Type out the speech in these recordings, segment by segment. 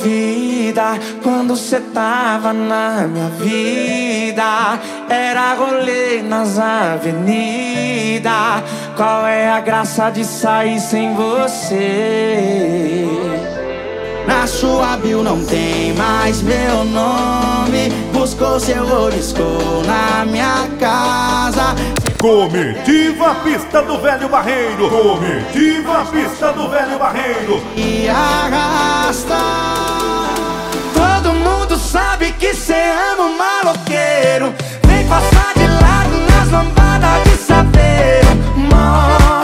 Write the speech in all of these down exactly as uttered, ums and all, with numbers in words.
vida, quando cê tava na minha vida, era rolê nas avenidas. Qual é a graça de sair sem você? Na sua bio não tem mais meu nome. Buscou seu oliscou na minha casa. Comitiva Pista do Velho Barreiro. Comitiva Pista do Velho Barreiro. E arrasta. Todo mundo sabe que cê ama um maloqueiro. Vem passar de lado nas lambadas de saveiro. Mó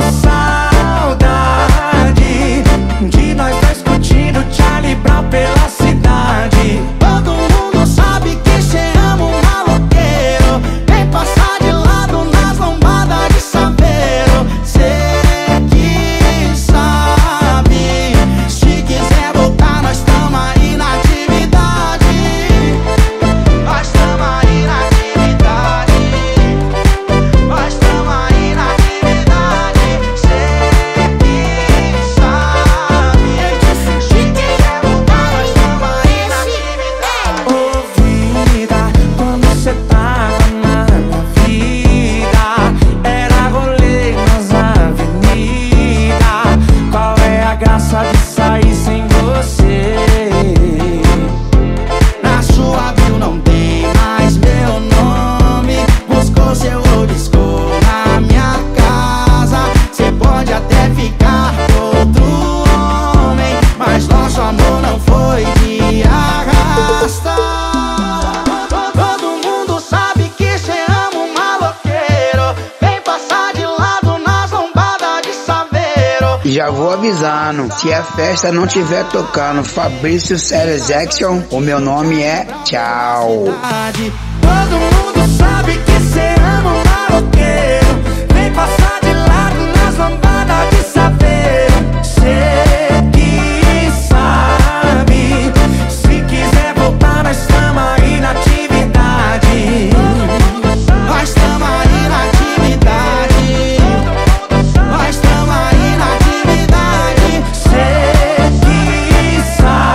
saudade de nós dois curtindo Charlie Brown pela cidade. Todo mundo sabe que cê ama um maloqueiro. Vem passar de lado nas lambadas de saveiro. Cê que sabe, se quiser voltar nós tamo aí na atividade. Nós tamo aí na atividade. Nós tamo aí na atividade. Cê que sabe, se quiser voltar nós tamo aí na atividade. Ô vida, quando cê tava na minha vida, era rolê nas avenidas. Qual é a graça de sair sem você? Na sua bio não tem mais meu nome. Buscou seu oliscou na minha casa. Cê pode até ficar com outro homem, mas nosso amor não foi de arrasta. Todo mundo sabe que cê ama um maloqueiro. Vem passar de lado nas lombadas de saveiro. Já vou avisando, se a festa não tiver tocando Fabrício Series Action, o meu nome é tchau. Todo mundo sabe que cê ama um maloqueiro. Vem passar de lado nas lambadas de saveiro. Cê que sabe, se quiser voltar nós tamo aí na atividade. Nós tamo aí na atividade. Nós tamo aí na atividade. Cê que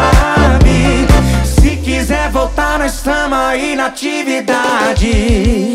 sabe, se quiser voltar nós tamo aí na atividade.